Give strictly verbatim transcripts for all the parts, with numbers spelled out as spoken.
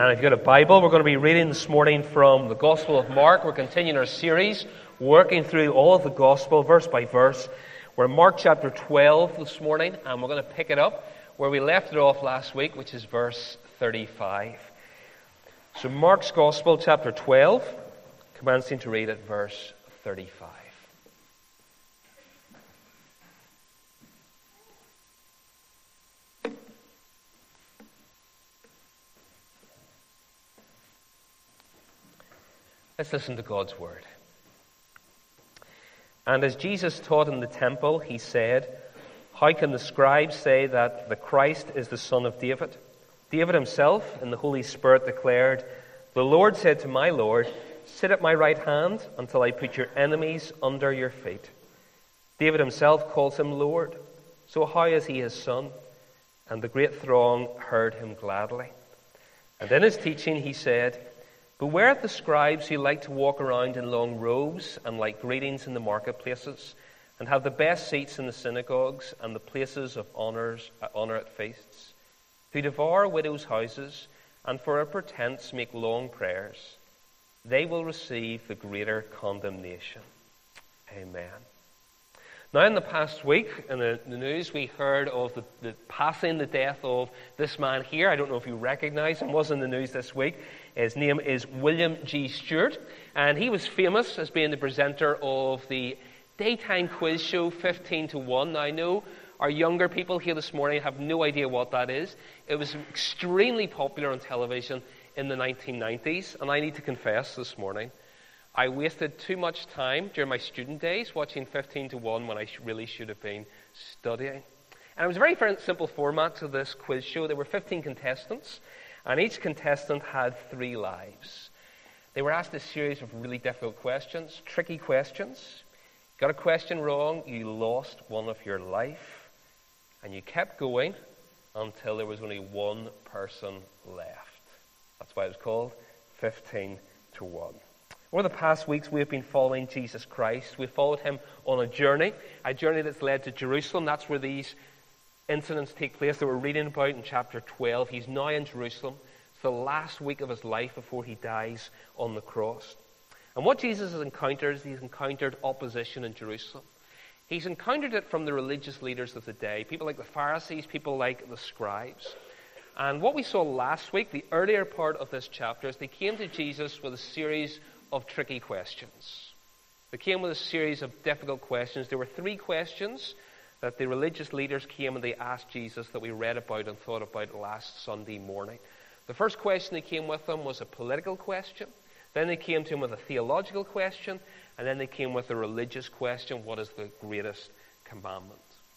And if you've got a Bible, we're going to be reading this morning from the Gospel of Mark. We're continuing our series, working through all of the Gospel, verse by verse. We're in Mark chapter twelve this morning, and we're going to pick it up where we left it off last week, which is verse thirty-five. So Mark's Gospel, chapter twelve, commencing to read at verse thirty-five. Let's listen to God's word. And as Jesus taught in the temple, he said, "How can the scribes say that the Christ is the son of David? David himself in the Holy Spirit declared, 'The Lord said to my Lord, sit at my right hand until I put your enemies under your feet.' David himself calls him Lord. So how is he his son?" And the great throng heard him gladly. And in his teaching he said, "Beware of the scribes who like to walk around in long robes and like greetings in the marketplaces, and have the best seats in the synagogues and the places of honors, honor at feasts, who devour widows' houses and for a pretense make long prayers. They will receive the greater condemnation." Amen. Now, in the past week, in the, the news, we heard of the, the passing, the death of this man here. I don't know if you recognize him. Was in the news this week. His name is William G. Stewart, and he was famous as being the presenter of the daytime quiz show fifteen to one. Now, I know our younger people here this morning have no idea what that is. It was extremely popular on television in the nineteen nineties, and I need to confess this morning, I wasted too much time during my student days watching fifteen to one when I really should have been studying. And it was a very, very simple format to this quiz show. There were fifteen contestants, and each contestant had three lives. They were asked a series of really difficult questions, tricky questions. Got a question wrong, you lost one of your life. And you kept going until there was only one person left. That's why it was called fifteen to one. Over the past weeks, we have been following Jesus Christ. We've followed him on a journey, a journey that's led to Jerusalem. That's where these incidents take place that we're reading about in chapter twelve. He's now in Jerusalem. It's the last week of his life before he dies on the cross. And what Jesus has encountered is he's encountered opposition in Jerusalem. He's encountered it from the religious leaders of the day, people like the Pharisees, people like the scribes. And what we saw last week, the earlier part of this chapter, is they came to Jesus with a series of tricky questions. They came with a series of difficult questions. There were three questions that the religious leaders came and they asked Jesus that we read about and thought about last Sunday morning. The first question they came with them was a political question. Then they came to him with a theological question. And then they came with a religious question: what is the greatest commandment?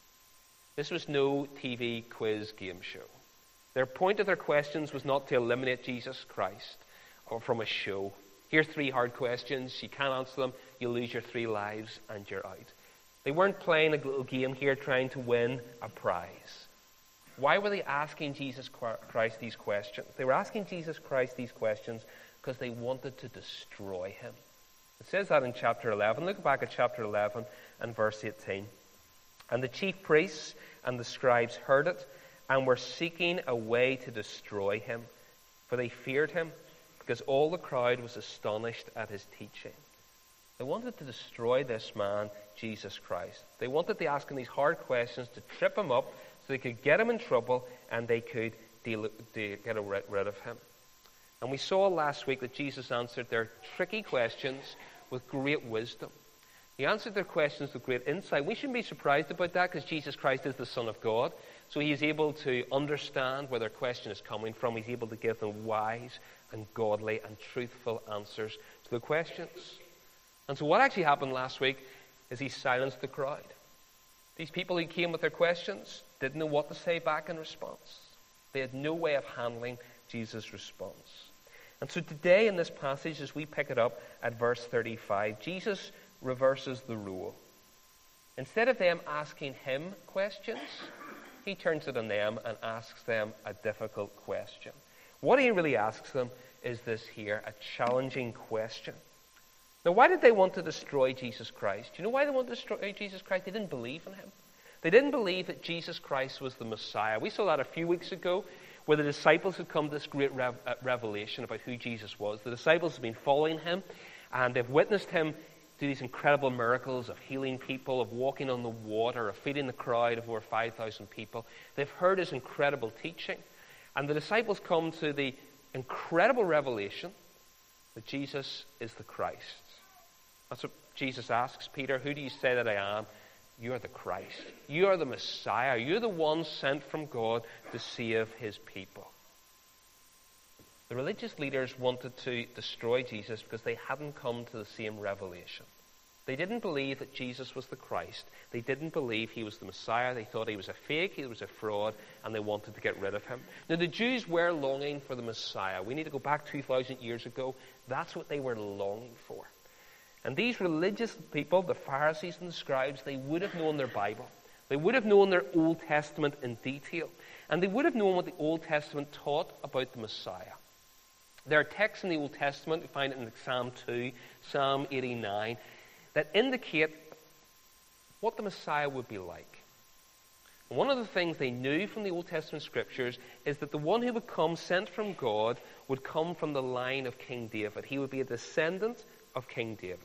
This was no T V quiz game show. Their point of their questions was not to eliminate Jesus Christ or from a show. Here's three hard questions. You can't answer them. You'll lose your three lives and you're out. They weren't playing a little game here trying to win a prize. Why were they asking Jesus Christ these questions? They were asking Jesus Christ these questions because they wanted to destroy him. It says that in chapter eleven. Look back at chapter eleven and verse eighteen. "And the chief priests and the scribes heard it and were seeking a way to destroy him, for they feared him, because all the crowd was astonished at his teaching." They wanted to destroy this man, Jesus Christ. They wanted to ask him these hard questions to trip him up so they could get him in trouble and they could deal, de, get rid of him. And we saw last week that Jesus answered their tricky questions with great wisdom. He answered their questions with great insight. We shouldn't be surprised about that because Jesus Christ is the Son of God. So he is able to understand where their question is coming from. He's able to give them wise and godly and truthful answers to the questions. And so what actually happened last week is he silenced the crowd. These people who came with their questions didn't know what to say back in response. They had no way of handling Jesus' response. And so today in this passage, as we pick it up at verse thirty-five, Jesus reverses the role. Instead of them asking him questions, he turns it on them and asks them a difficult question. What he really asks them is this here, a challenging question. Now, why did they want to destroy Jesus Christ? Do you know why they wanted to destroy Jesus Christ? They didn't believe in him. They didn't believe that Jesus Christ was the Messiah. We saw that a few weeks ago where the disciples had come to this great rev- uh, revelation about who Jesus was. The disciples have been following him, and they've witnessed him do these incredible miracles of healing people, of walking on the water, of feeding the crowd of over five thousand people. They've heard his incredible teaching. And the disciples come to the incredible revelation that Jesus is the Christ. That's what Jesus asks Peter, who do you say that I am? You are the Christ. You are the Messiah. You're the one sent from God to save his people. The religious leaders wanted to destroy Jesus because they hadn't come to the same revelation. They didn't believe that Jesus was the Christ. They didn't believe he was the Messiah. They thought he was a fake, he was a fraud, and they wanted to get rid of him. Now, the Jews were longing for the Messiah. We need to go back two thousand years ago. That's what they were longing for. And these religious people, the Pharisees and the scribes, they would have known their Bible. They would have known their Old Testament in detail. And they would have known what the Old Testament taught about the Messiah. There are texts in the Old Testament, we find it in Psalm two, Psalm eighty-nine, that indicate what the Messiah would be like. And one of the things they knew from the Old Testament scriptures is that the one who would come, sent from God, would come from the line of King David. He would be a descendant of King David.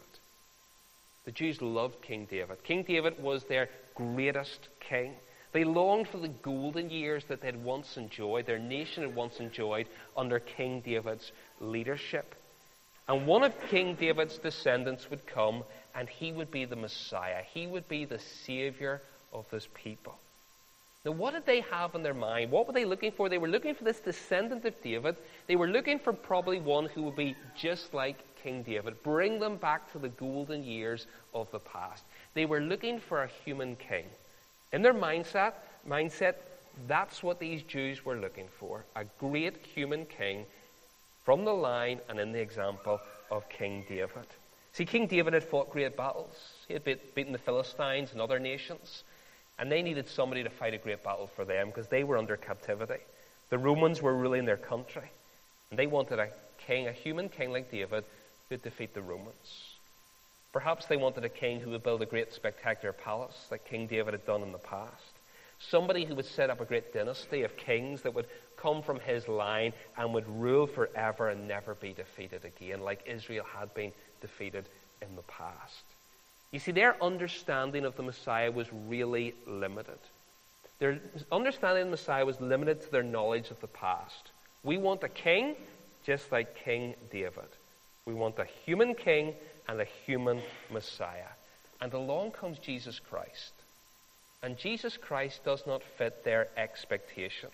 The Jews loved King David. King David was their greatest king. They longed for the golden years that they had once enjoyed, their nation had once enjoyed, under King David's leadership. And one of King David's descendants would come, and he would be the Messiah. He would be the Savior of this people. Now, what did they have in their mind? What were they looking for? They were looking for this descendant of David. They were looking for probably one who would be just like King David, bring them back to the golden years of the past. They were looking for a human king. In their mindset, mindset, that's what these Jews were looking for, a great human king from the line and in the example of King David. See, King David had fought great battles. He had beat, beaten the Philistines and other nations, and they needed somebody to fight a great battle for them because they were under captivity. The Romans were ruling their country, and they wanted a king, a human king like David, who would defeat the Romans. Perhaps they wanted a king who would build a great spectacular palace like King David had done in the past. Somebody who would set up a great dynasty of kings that would come from his line and would rule forever and never be defeated again, like Israel had been defeated in the past. You see, their understanding of the Messiah was really limited. Their understanding of the Messiah was limited to their knowledge of the past. We want a king just like King David. We want a human king and a human Messiah. And along comes Jesus Christ. And Jesus Christ does not fit their expectations.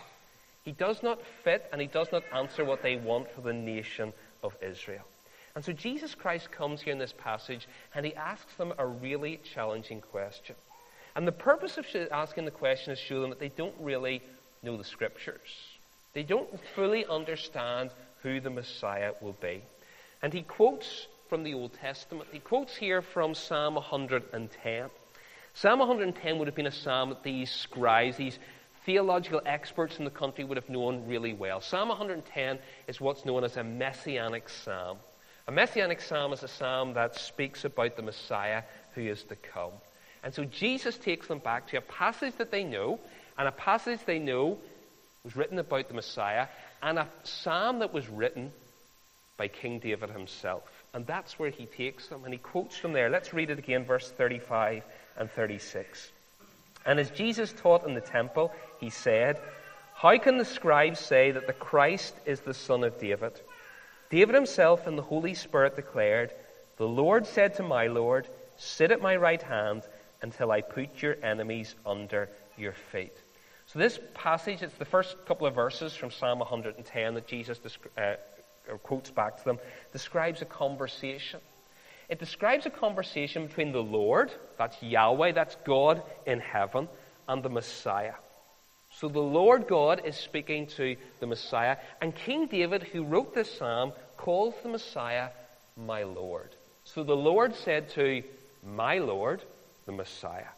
He does not fit and he does not answer what they want for the nation of Israel. And so Jesus Christ comes here in this passage and he asks them a really challenging question. And the purpose of asking the question is to show them that they don't really know the scriptures. They don't fully understand who the Messiah will be. And he quotes from the Old Testament. He quotes here from Psalm one hundred ten. Psalm one hundred ten would have been a psalm that these scribes, these theological experts in the country would have known really well. Psalm one hundred ten is what's known as a messianic psalm. A messianic psalm is a psalm that speaks about the Messiah who is to come. And so Jesus takes them back to a passage that they know, and a passage they know was written about the Messiah, and a psalm that was written by King David himself. And that's where he takes them, and he quotes from there. Let's read it again, verse thirty-five and thirty-six. And as Jesus taught in the temple, he said, "How can the scribes say that the Christ is the son of David? David himself in the Holy Spirit declared, 'The Lord said to my Lord, sit at my right hand until I put your enemies under your feet.'" So this passage, it's the first couple of verses from Psalm one hundred ten that Jesus uh, or quotes back to them, describes a conversation. It describes a conversation between the Lord, that's Yahweh, that's God in heaven, and the Messiah. So the Lord God is speaking to the Messiah, and King David, who wrote this psalm, calls the Messiah my Lord. So the Lord said to my Lord, the Messiah.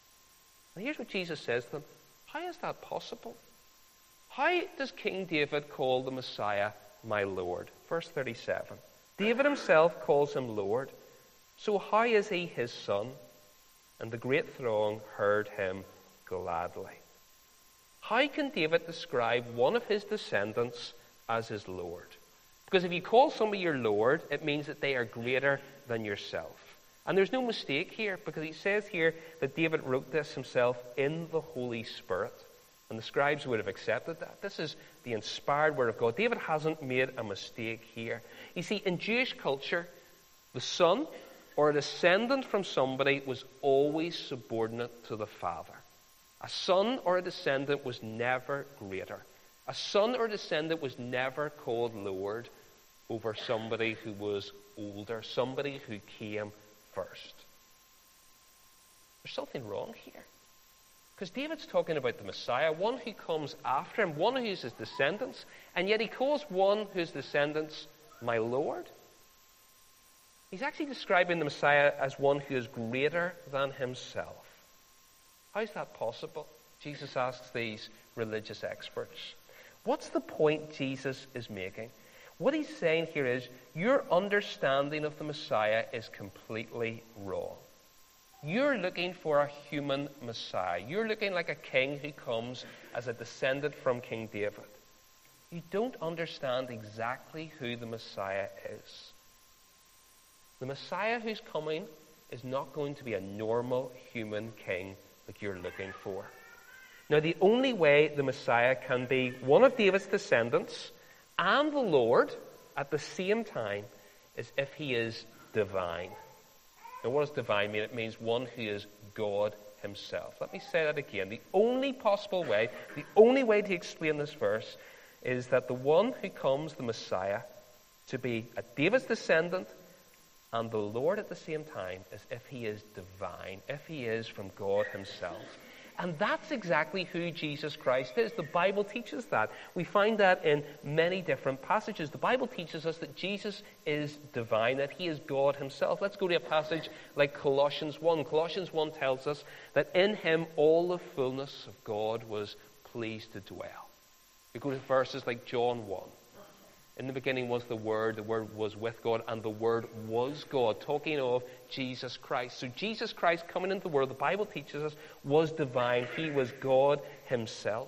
And here's what Jesus says to them. How is that possible? How does King David call the Messiah my Lord? Verse thirty-seven. David himself calls him Lord. So how is he his son? And the great throng heard him gladly. How can David describe one of his descendants as his Lord? Because if you call somebody your Lord, it means that they are greater than yourself. And there's no mistake here, because he says here that David wrote this himself in the Holy Spirit. And the scribes would have accepted that. This is the inspired word of God. David hasn't made a mistake here. You see, in Jewish culture, the son or a descendant from somebody was always subordinate to the father. A son or a descendant was never greater. A son or descendant was never called Lord over somebody who was older, somebody who came first. There's something wrong here. Because David's talking about the Messiah, one who comes after him, one who's his descendants, and yet he calls one whose descendants my Lord. He's actually describing the Messiah as one who is greater than himself. How is that possible? Jesus asks these religious experts. What's the point Jesus is making? What he's saying here is, your understanding of the Messiah is completely wrong. You're looking for a human Messiah. You're looking like a king who comes as a descendant from King David. You don't understand exactly who the Messiah is. The Messiah who's coming is not going to be a normal human king like you're looking for. Now, the only way the Messiah can be one of David's descendants and the Lord at the same time is if he is divine. Now, what does divine mean? It means one who is God himself. Let me say that again. The only possible way, the only way to explain this verse is that the one who comes, the Messiah, to be a David's descendant and the Lord at the same time is if he is divine, if he is from God himself. And that's exactly who Jesus Christ is. The Bible teaches that. We find that in many different passages. The Bible teaches us that Jesus is divine, that he is God himself. Let's go to a passage like Colossians one. Colossians one tells us that in him all the fullness of God was pleased to dwell. We go to verses like John one. In the beginning was the Word, the Word was with God, and the Word was God, talking of Jesus Christ. So Jesus Christ coming into the world, the Bible teaches us, was divine. He was God himself.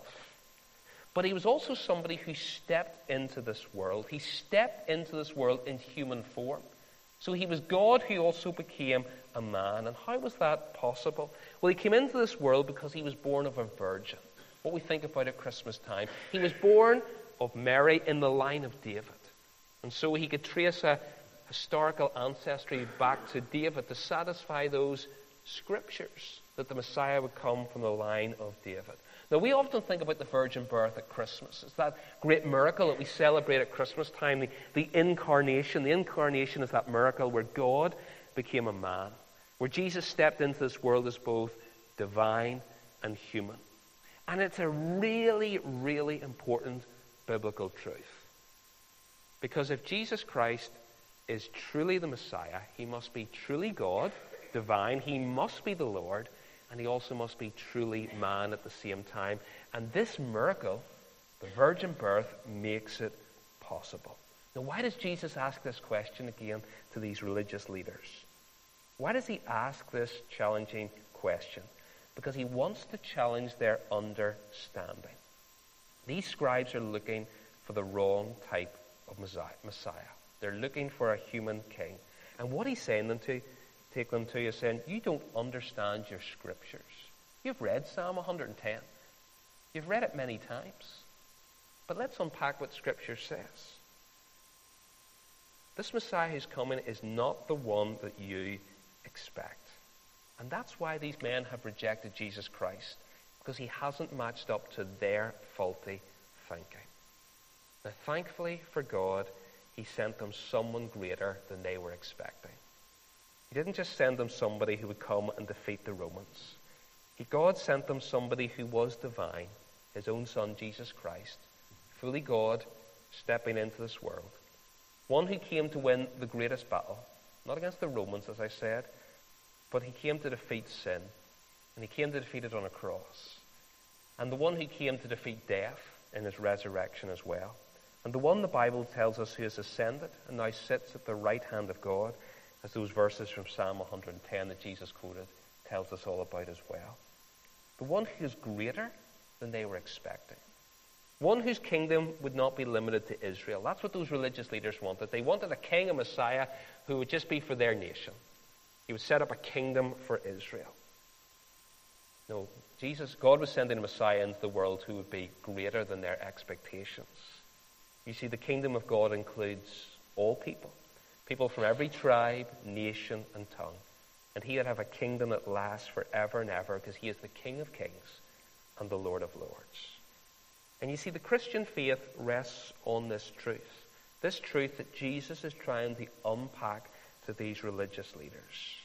But he was also somebody who stepped into this world. He stepped into this world in human form. So he was God who also became a man. And how was that possible? Well, he came into this world because he was born of a virgin. What we think about at Christmas time. He was born of Mary in the line of David. And so he could trace a historical ancestry back to David to satisfy those scriptures that the Messiah would come from the line of David. Now, we often think about the virgin birth at Christmas. It's that great miracle that we celebrate at Christmas time, the, the incarnation. The incarnation is that miracle where God became a man, where Jesus stepped into this world as both divine and human. And it's a really, really important biblical truth. Because if Jesus Christ is truly the Messiah, he must be truly God, divine, he must be the Lord, and he also must be truly man at the same time. And this miracle, the virgin birth, makes it possible. Now, why does Jesus ask this question again to these religious leaders? Why does he ask this challenging question? Because he wants to challenge their understanding. These scribes are looking for the wrong type of Messiah. They're looking for a human king. And what he's saying them to, take them to, is saying, you don't understand your scriptures. You've read Psalm one hundred ten. You've read it many times. But let's unpack what Scripture says. This Messiah who's coming is not the one that you expect. And that's why these men have rejected Jesus Christ. Because he hasn't matched up to their faulty thinking. Now, thankfully for God, he sent them someone greater than they were expecting. He didn't just send them somebody who would come and defeat the Romans. He, God sent them somebody who was divine, his own Son, Jesus Christ, fully God, stepping into this world. One who came to win the greatest battle, not against the Romans, as I said, but he came to defeat sin. And he came to defeat it on a cross. And the one who came to defeat death in his resurrection as well. And the one the Bible tells us who has ascended and now sits at the right hand of God, as those verses from Psalm one hundred ten that Jesus quoted tells us all about as well. The one who is greater than they were expecting. One whose kingdom would not be limited to Israel. That's what those religious leaders wanted. They wanted a king, a Messiah, who would just be for their nation. He would set up a kingdom for Israel. No, Jesus, God was sending a Messiah into the world who would be greater than their expectations. You see, the kingdom of God includes all people. People from every tribe, nation, and tongue. And he would have a kingdom that lasts forever and ever because he is the King of kings and the Lord of lords. And you see, the Christian faith rests on this truth. This truth that Jesus is trying to unpack to these religious leaders.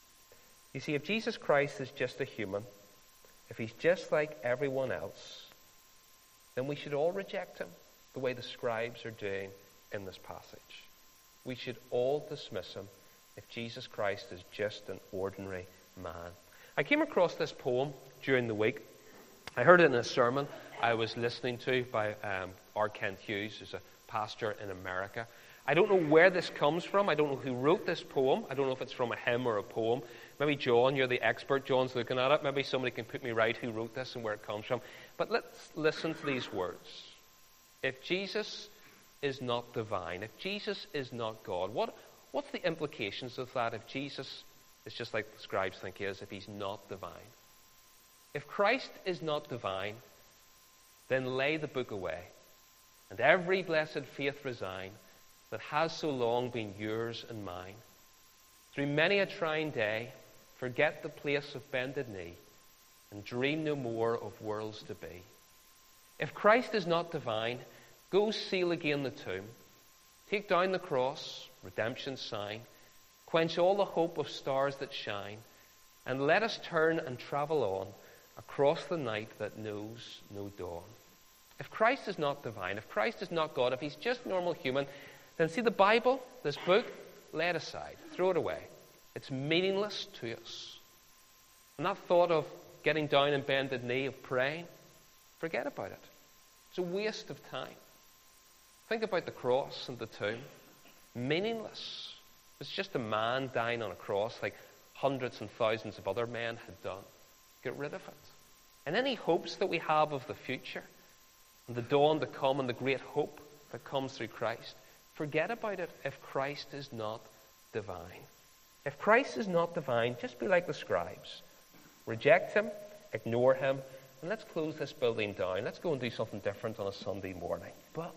You see, if Jesus Christ is just a human, if he's just like everyone else, then we should all reject him the way the scribes are doing in this passage. We should all dismiss him if Jesus Christ is just an ordinary man. I came across this poem during the week. I heard it in a sermon I was listening to by um, R. Kent Hughes, who's a pastor in America. I don't know where this comes from. I don't know who wrote this poem. I don't know if it's from a hymn or a poem. Maybe John, you're the expert. John's looking at it. Maybe somebody can put me right who wrote this and where it comes from. But let's listen to these words. If Jesus is not divine, if Jesus is not God, what, what's the implications of that if Jesus is just like the scribes think he is, if he's not divine? If Christ is not divine, then lay the book away, and every blessed faith resign that has so long been yours and mine. Through many a trying day, forget the place of bended knee, and dream no more of worlds to be. If Christ is not divine, go seal again the tomb, take down the cross, redemption's sign, quench all the hope of stars that shine, and let us turn and travel on across the night that knows no dawn. If Christ is not divine, if Christ is not God, if he's just normal human, then see the Bible, this book, lay it aside, throw it away. It's meaningless to us. And that thought of getting down and bended knee, of praying, forget about it. It's a waste of time. Think about the cross and the tomb. Meaningless. It's just a man dying on a cross like hundreds and thousands of other men had done. Get rid of it. And any hopes that we have of the future, and the dawn to come, and the great hope that comes through Christ, forget about it if Christ is not divine. If Christ is not divine, just be like the scribes. Reject him, ignore him, and let's close this building down. Let's go and do something different on a Sunday morning. But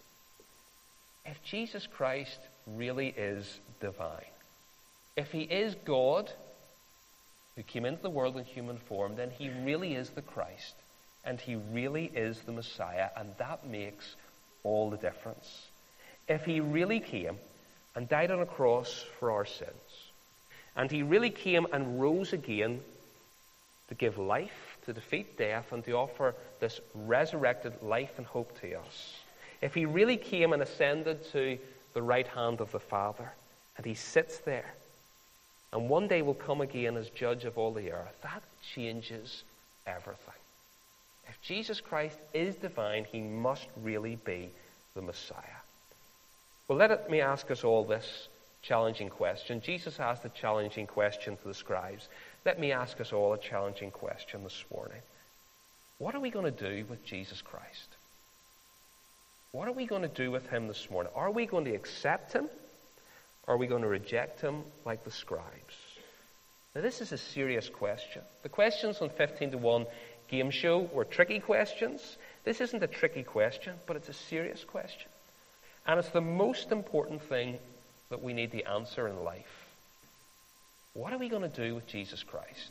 if Jesus Christ really is divine, if he is God who came into the world in human form, then he really is the Christ, and he really is the Messiah, and that makes all the difference. If he really came and died on a cross for our sins, and he really came and rose again to give life, to defeat death, and to offer this resurrected life and hope to us, if he really came and ascended to the right hand of the Father, and he sits there, and one day will come again as judge of all the earth, that changes everything. If Jesus Christ is divine, he must really be the Messiah. Well, let me ask us all this challenging question. Jesus asked a challenging question to the scribes. Let me ask us all a challenging question this morning. What are we going to do with Jesus Christ? What are we going to do with him this morning? Are we going to accept him? Or are we going to reject him like the scribes? Now, this is a serious question. The questions on fifteen to one game show were tricky questions. This isn't a tricky question, but it's a serious question. And it's the most important thing that we need to answer in life. What are we going to do with Jesus Christ?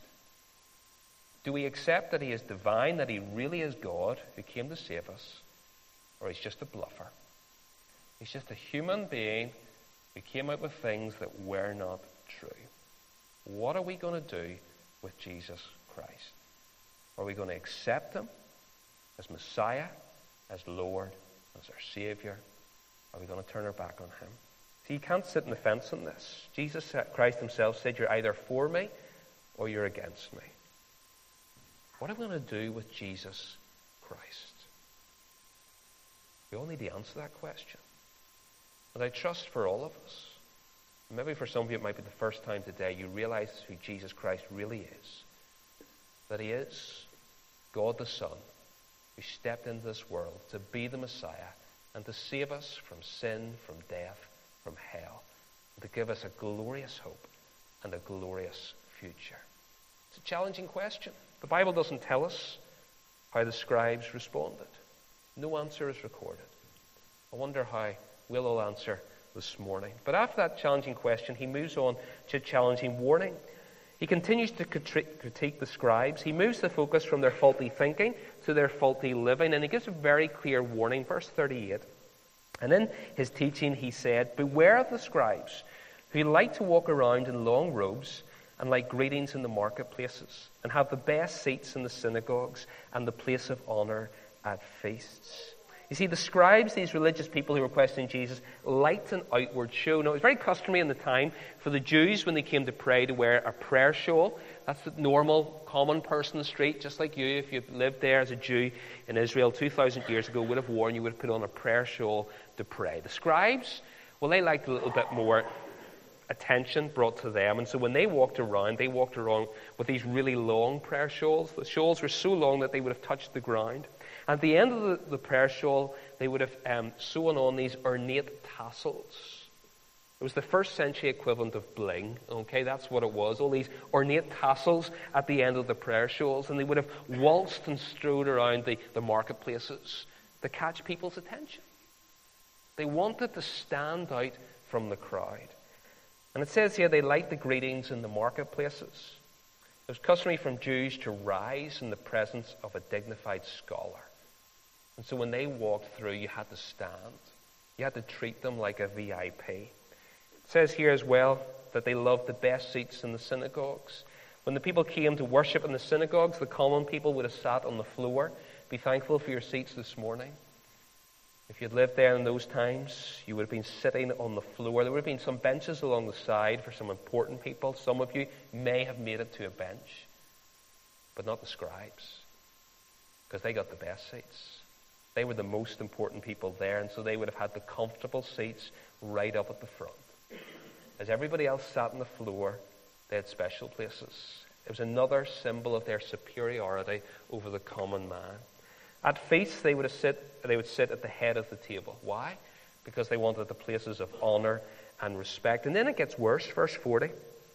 Do we accept that he is divine, that he really is God who came to save us? Or he's just a bluffer? He's just a human being who came out with things that were not true. What are we going to do with Jesus Christ? Are we going to accept him as Messiah, as Lord, as our Savior? Are we going to turn our back on him? See, you can't sit on the fence on this. Jesus Christ himself said, you're either for me or you're against me. What are we going to do with Jesus Christ? We all need to answer that question. And I trust for all of us, maybe for some of you it might be the first time today you realize who Jesus Christ really is. That he is God the Son, who stepped into this world to be the Messiah and to save us from sin, from death, from hell, and to give us a glorious hope and a glorious future. It's a challenging question. The Bible doesn't tell us how the scribes responded. No answer is recorded. I wonder how we'll all answer this morning. But after that challenging question, he moves on to a challenging warning. He continues to critique the scribes. He moves the focus from their faulty thinking to their faulty living, and he gives a very clear warning. Verse thirty-eight. And in his teaching he said, "Beware of the scribes, who like to walk around in long robes and like greetings in the marketplaces, and have the best seats in the synagogues and the place of honor at feasts." You see, the scribes, these religious people who were questioning Jesus, liked an outward show. Now, it was very customary in the time for the Jews, when they came to pray, to wear a prayer shawl. That's the normal, common person in the street, just like you, if you lived there as a Jew in Israel two thousand years ago, would have worn, you would have put on a prayer shawl to pray. The scribes, well, they liked a little bit more attention brought to them. And so when they walked around, they walked around with these really long prayer shawls. The shawls were so long that they would have touched the ground. At the end of the, the prayer shawl, they would have um, sewn on these ornate tassels. It was the first century equivalent of bling. Okay, that's what it was. All these ornate tassels at the end of the prayer shawls. And they would have waltzed and strode around the, the marketplaces to catch people's attention. They wanted to stand out from the crowd. And it says here they liked the greetings in the marketplaces. It was customary from Jews to rise in the presence of a dignified scholar. And so when they walked through, you had to stand. You had to treat them like a V I P. It says here as well that they loved the best seats in the synagogues. When the people came to worship in the synagogues, the common people would have sat on the floor. Be thankful for your seats this morning. If you'd lived there in those times, you would have been sitting on the floor. There would have been some benches along the side for some important people. Some of you may have made it to a bench, but not the scribes, because they got the best seats. They were the most important people there, and so they would have had the comfortable seats right up at the front. As everybody else sat on the floor, they had special places. It was another symbol of their superiority over the common man. At feasts, they would have sit, they would sit at the head of the table. Why? Because they wanted the places of honor and respect. And then it gets worse, verse forty.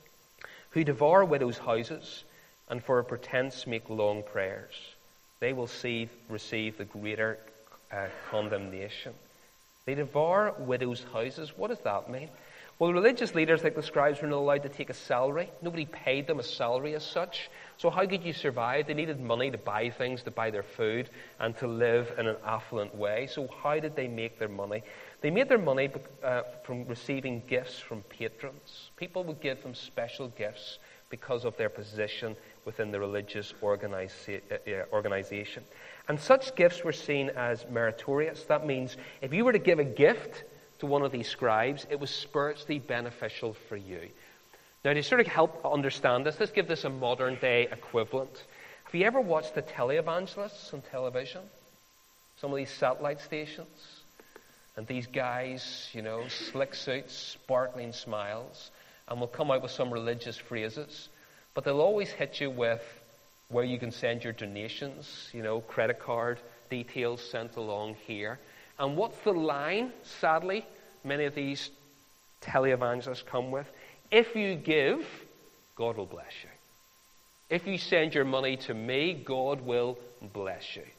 Who devour widows' houses and for a pretense make long prayers. They will see, receive the greater uh, condemnation. They devour widows' houses. What does that mean? Well, religious leaders like the scribes were not allowed to take a salary. Nobody paid them a salary as such. So how could you survive? They needed money to buy things, to buy their food, and to live in an affluent way. So how did they make their money? They made their money uh, from receiving gifts from patrons. People would give them special gifts because of their position within the religious organiza- uh, organization. And such gifts were seen as meritorious. That means if you were to give a gift to one of these scribes, it was spiritually beneficial for you. Now, to sort of help understand this, let's give this a modern day equivalent. Have you ever watched the televangelists on television? Some of these satellite stations? And these guys, you know, slick suits, sparkling smiles, and will come out with some religious phrases. But they'll always hit you with where you can send your donations, you know, credit card details sent along here. And what's the line, sadly, many of these televangelists come with? If you give, God will bless you. If you send your money to me, God will bless you.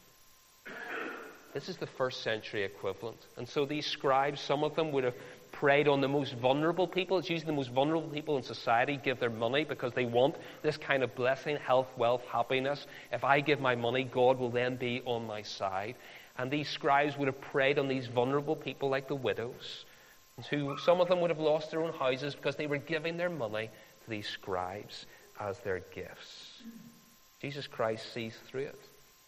This is the first century equivalent. And so these scribes, some of them would have preyed on the most vulnerable people. It's usually the most vulnerable people in society give their money because they want this kind of blessing, health, wealth, happiness. If I give my money, God will then be on my side. And these scribes would have preyed on these vulnerable people like the widows, who some of them would have lost their own houses because they were giving their money to these scribes as their gifts. Jesus Christ sees through it.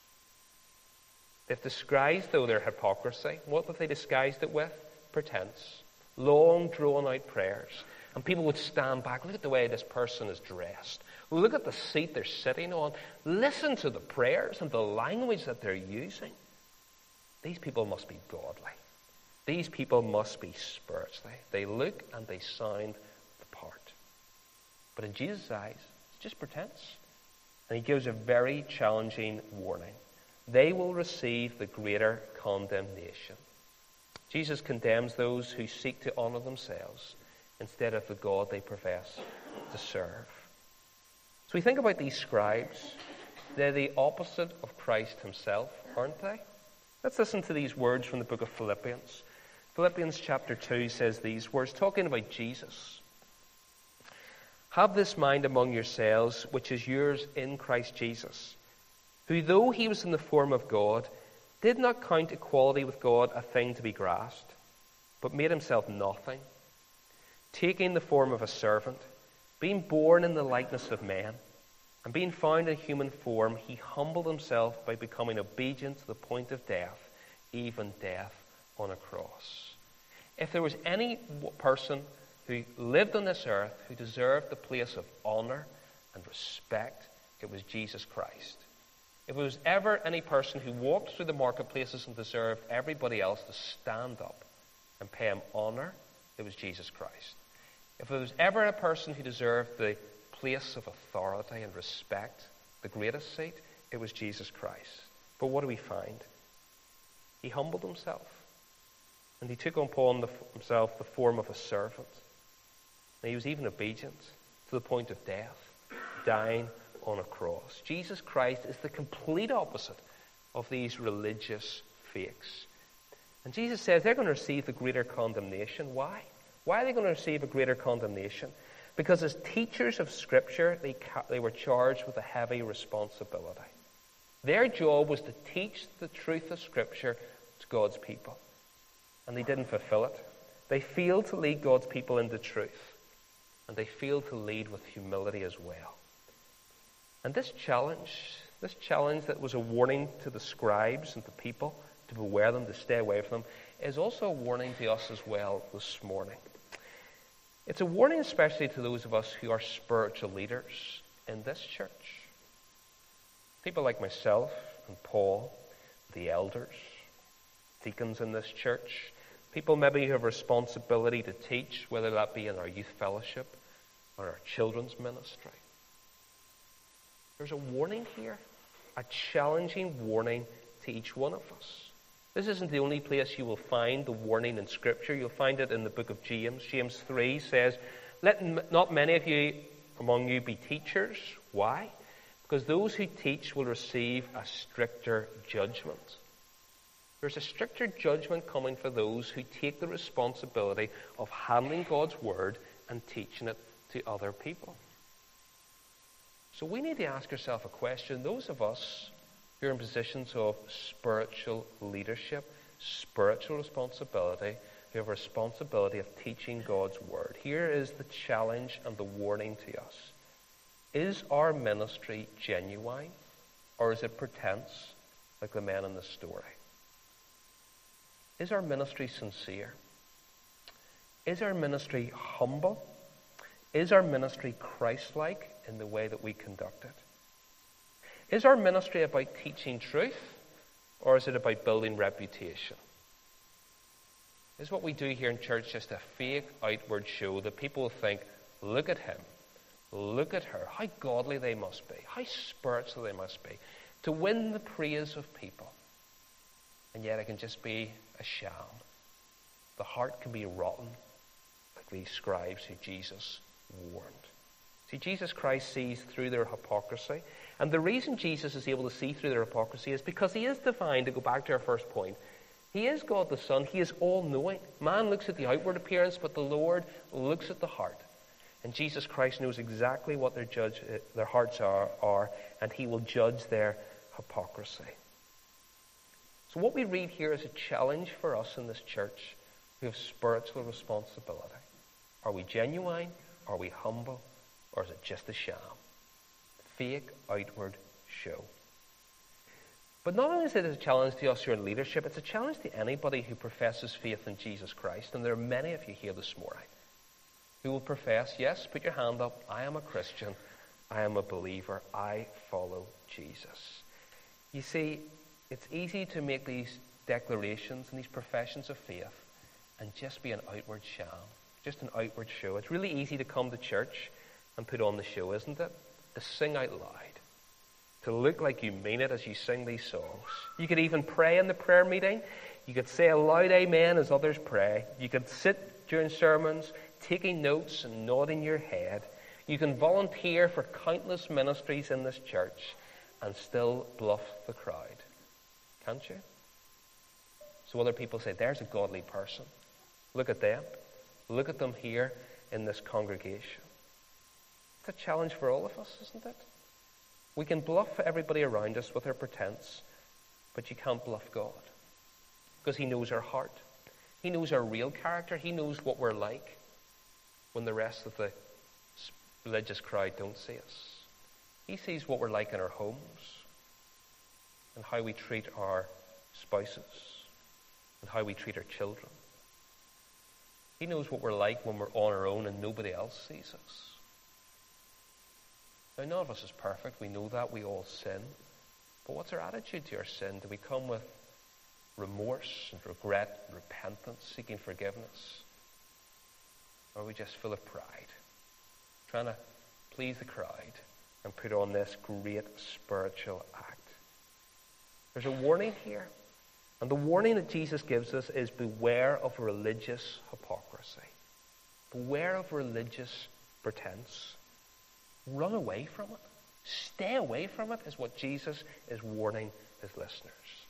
They've disguised, though, their hypocrisy. What have they disguised it with? Pretense. Long, drawn-out prayers. And people would stand back. Look at the way this person is dressed. Look at the seat they're sitting on. Listen to the prayers and the language that they're using. These people must be godly. These people must be spiritually. They look and they sound the part. But in Jesus' eyes, it's just pretense. And he gives a very challenging warning. they will receive the greater condemnation. Jesus condemns those who seek to honor themselves instead of the God they profess to serve. So we think about these scribes. They're the opposite of Christ himself, aren't they? Let's listen to these words from the book of Philippians. Philippians chapter two says these words, talking about Jesus. Have this mind among yourselves, which is yours in Christ Jesus, who, though he was in the form of God, did not count equality with God a thing to be grasped, but made himself nothing, taking the form of a servant, being born in the likeness of men, and being found in human form, he humbled himself by becoming obedient to the point of death, even death on a cross. If there was any person who lived on this earth who deserved the place of honor and respect, it was Jesus Christ. If there was ever any person who walked through the marketplaces and deserved everybody else to stand up and pay him honor, it was Jesus Christ. If there was ever a person who deserved the place of authority and respect, the greatest seat, it was Jesus Christ. But what do we find? He humbled himself. And he took upon the, himself the form of a servant. And he was even obedient to the point of death, dying on a cross. Jesus Christ is the complete opposite of these religious fakes. And Jesus says they're going to receive the greater condemnation. Why? Why are they going to receive a greater condemnation? Because as teachers of Scripture, they, ca- they were charged with a heavy responsibility. Their job was to teach the truth of Scripture to God's people. And they didn't fulfill it. They failed to lead God's people into truth. And they failed to lead with humility as well. And this challenge, this challenge that was a warning to the scribes and the people to beware them, to stay away from them, is also a warning to us as well this morning. It's a warning especially to those of us who are spiritual leaders in this church. People like myself and Paul, the elders, deacons in this church, people maybe who have responsibility to teach, whether that be in our youth fellowship or our children's ministry. There's a warning here, a challenging warning to each one of us. This isn't the only place you will find the warning in Scripture. You'll find it in the book of James. James three says, "Let m- not many of you among you be teachers." Why? Because those who teach will receive a stricter judgment. There's a stricter judgment coming for those who take the responsibility of handling God's word and teaching it to other people. So we need to ask ourselves a question. Those of us who are in positions of spiritual leadership, spiritual responsibility, who have a responsibility of teaching God's word. Here is the challenge and the warning to us. Is our ministry genuine, or is it pretense, like the men in the story? Is our ministry sincere? Is our ministry humble? Is our ministry Christ-like in the way that we conduct it? Is our ministry about teaching truth, or is it about building reputation? Is what we do here in church just a fake outward show that people will think, look at him, look at her, how godly they must be, how spiritual they must be, to win the praise of people. And yet it can just be a sham. The heart can be rotten, like these scribes who Jesus warned. See, Jesus Christ sees through their hypocrisy. And the reason Jesus is able to see through their hypocrisy is because he is divine, to go back to our first point. He is God the Son. He is all-knowing. Man looks at the outward appearance, but the Lord looks at the heart. And Jesus Christ knows exactly what their, judge, their hearts are, are, and he will judge their hypocrisy. So what we read here is a challenge for us in this church who have spiritual responsibility. Are we genuine? Are we humble? Or is it just a sham? Fake outward show. But not only is it a challenge to us who are in leadership, it's a challenge to anybody who professes faith in Jesus Christ. And there are many of you here this morning who will profess, yes, put your hand up, I am a Christian, I am a believer, I follow Jesus. You see, it's easy to make these declarations and these professions of faith and just be an outward sham, just an outward show. It's really easy to come to church and put on the show, isn't it? To sing out loud, to look like you mean it as you sing these songs. You could even pray in the prayer meeting. You could say a loud amen as others pray. You could sit during sermons, taking notes and nodding your head. You can volunteer for countless ministries in this church and still bluff the crowd. Can't you? So other people say, there's a godly person. Look at them. Look at them here in this congregation. It's a challenge for all of us, isn't it? We can bluff everybody around us with our pretense, but you can't bluff God. Because he knows our heart. He knows our real character. He knows what we're like when the rest of the religious crowd don't see us. He sees what we're like in our homes and how we treat our spouses and how we treat our children. He knows what we're like when we're on our own and nobody else sees us. Now, none of us is perfect. We know that. We all sin. But what's our attitude to our sin? Do we come with remorse and regret and repentance, seeking forgiveness? Or are we just full of pride, trying to please the crowd and put on this great spiritual act? There's a warning here. And the warning that Jesus gives us is beware of religious hypocrisy. Beware of religious pretense. Run away from it. Stay away from it is what Jesus is warning his listeners.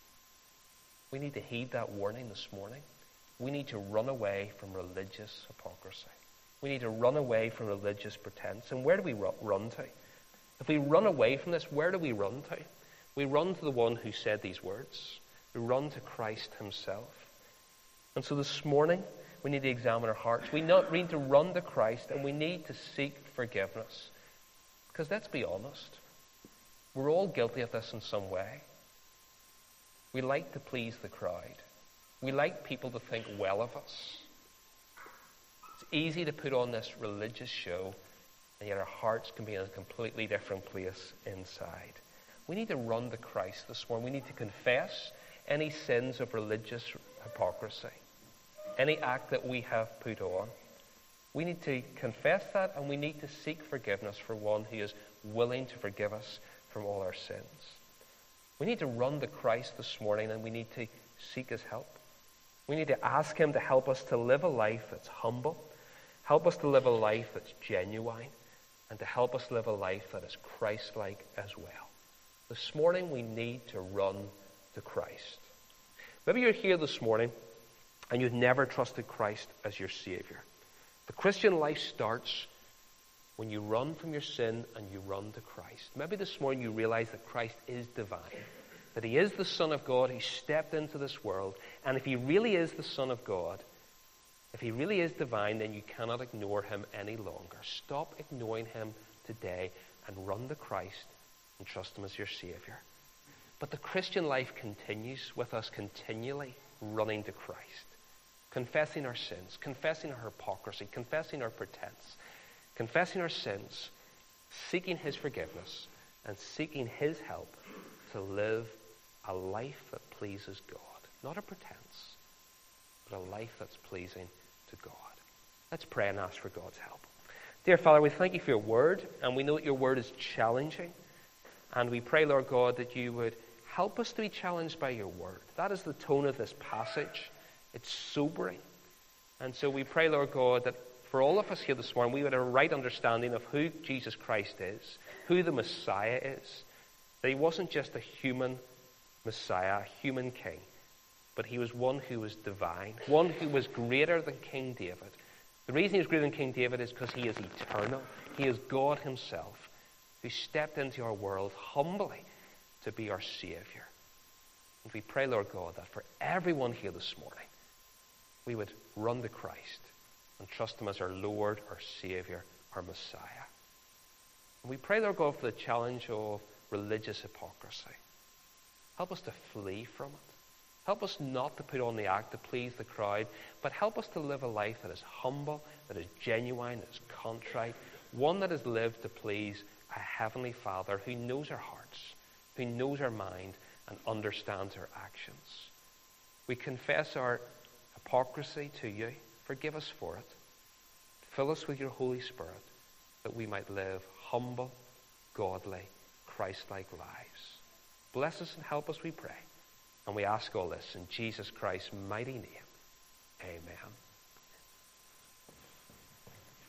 We need to heed that warning this morning. We need to run away from religious hypocrisy. We need to run away from religious pretense. And where do we run to? If we run away from this, where do we run to? We run to the one who said these words. We run to Christ himself. And so this morning, we need to examine our hearts. We need to run to Christ, and we need to seek forgiveness. Because let's be honest, we're all guilty of this in some way. We like to please the crowd. We like people to think well of us. It's easy to put on this religious show, and yet our hearts can be in a completely different place inside. We need to run to Christ this morning. We need to confess any sins of religious hypocrisy, any act that we have put on. We need to confess that, and we need to seek forgiveness for one who is willing to forgive us from all our sins. We need to run to Christ this morning, and we need to seek his help. We need to ask him to help us to live a life that's humble, help us to live a life that's genuine, and to help us live a life that is Christ-like as well. This morning, we need to run to Christ. Maybe you're here this morning, and you've never trusted Christ as your Savior. The Christian life starts when you run from your sin and you run to Christ. Maybe this morning you realize that Christ is divine, that he is the Son of God. He stepped into this world. And if he really is the Son of God, if he really is divine, then you cannot ignore him any longer. Stop ignoring him today and run to Christ and trust him as your Savior. But the Christian life continues with us continually running to Christ. Confessing our sins, confessing our hypocrisy, confessing our pretense, confessing our sins, seeking his forgiveness, and seeking his help to live a life that pleases God. Not a pretense, but a life that's pleasing to God. Let's pray and ask for God's help. Dear Father, we thank you for your word, and we know that your word is challenging. And we pray, Lord God, that you would help us to be challenged by your word. That is the tone of this passage. It's sobering. And so we pray, Lord God, that for all of us here this morning, we would have a right understanding of who Jesus Christ is, who the Messiah is. That he wasn't just a human Messiah, a human king, but he was one who was divine, one who was greater than King David. The reason he was greater than King David is because he is eternal. He is God himself, who stepped into our world humbly to be our Savior. And we pray, Lord God, that for everyone here this morning, we would run to Christ and trust him as our Lord, our Savior, our Messiah. And we pray, Lord God, for the challenge of religious hypocrisy. Help us to flee from it. Help us not to put on the act to please the crowd, but help us to live a life that is humble, that is genuine, that is contrite, one that is lived to please a heavenly Father who knows our hearts, who knows our mind, and understands our actions. We confess our hypocrisy to you. Forgive us for it. Fill us with your Holy Spirit that we might live humble, godly, Christ-like lives. Bless us and help us, we pray. And we ask all this in Jesus Christ's mighty name. Amen.